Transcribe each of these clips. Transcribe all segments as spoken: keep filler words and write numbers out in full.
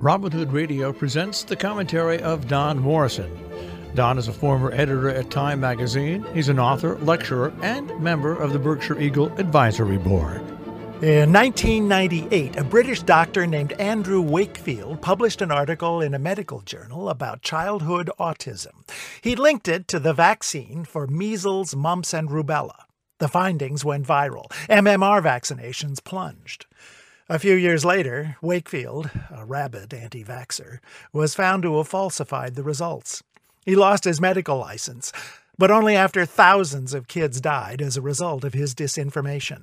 Robin Hood Radio presents the commentary of Don Morrison. Don is a former editor at Time magazine. He's an author, lecturer, and member of the Berkshire Eagle Advisory Board. In nineteen ninety-eight, a British doctor named Andrew Wakefield published an article in a medical journal about childhood autism. He linked it to the vaccine for measles, mumps, and rubella. The findings went viral. M M R vaccinations plunged. A few years later, Wakefield, a rabid anti-vaxxer, was found to have falsified the results. He lost his medical license, but only after thousands of kids died as a result of his disinformation.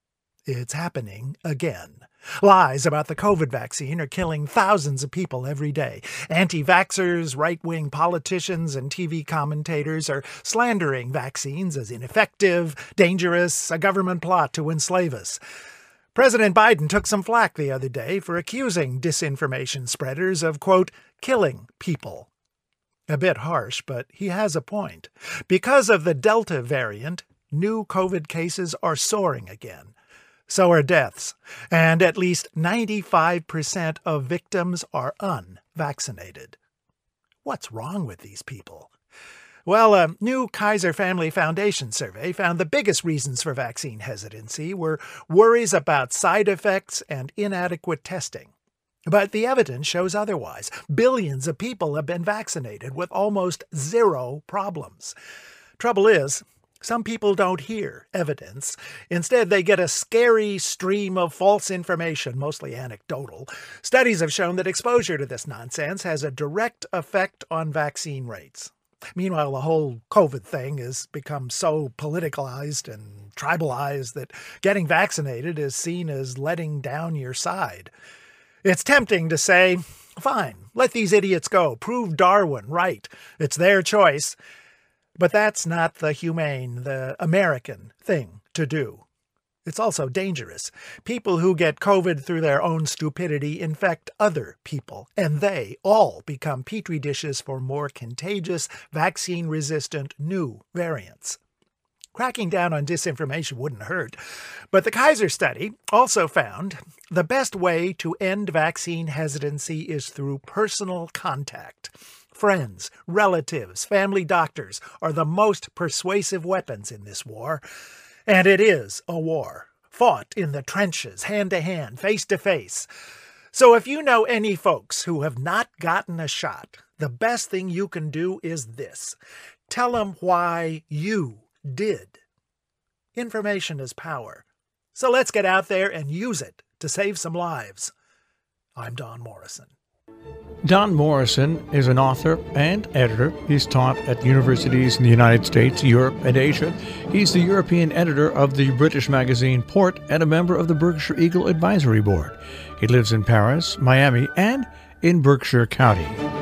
It's happening again. Lies about the COVID vaccine are killing thousands of people every day. Anti-vaxxers, right-wing politicians, and T V commentators are slandering vaccines as ineffective, dangerous, a government plot to enslave us. President Biden took some flack the other day for accusing disinformation spreaders of, quote, killing people. A bit harsh, but he has a point. Because of the Delta variant, new COVID cases are soaring again. So are deaths, and at least ninety-five percent of victims are unvaccinated. What's wrong with these people? Well, a new Kaiser Family Foundation survey found the biggest reasons for vaccine hesitancy were worries about side effects and inadequate testing. But the evidence shows otherwise. Billions of people have been vaccinated with almost zero problems. Trouble is, some people don't hear evidence. Instead, they get a scary stream of false information, mostly anecdotal. Studies have shown that exposure to this nonsense has a direct effect on vaccine rates. Meanwhile, the whole COVID thing has become so politicalized and tribalized that getting vaccinated is seen as letting down your side. It's tempting to say, fine, let these idiots go, prove Darwin right, it's their choice. But that's not the humane, the American thing to do. It's also dangerous. People who get COVID through their own stupidity infect other people, and they all become petri dishes for more contagious, vaccine-resistant new variants. Cracking down on disinformation wouldn't hurt, but the Kaiser study also found the best way to end vaccine hesitancy is through personal contact. Friends, relatives, family doctors are the most persuasive weapons in this war. And it is a war, fought in the trenches, hand-to-hand, face-to-face. So if you know any folks who have not gotten a shot, the best thing you can do is this. Tell them why you did. Information is power. So let's get out there and use it to save some lives. I'm Don Morrison. Don Morrison is an author and editor. He's taught at universities in the United States, Europe, and Asia. He's the European editor of the British magazine Port and a member of the Berkshire Eagle Advisory Board. He lives in Paris, Miami, and in Berkshire County.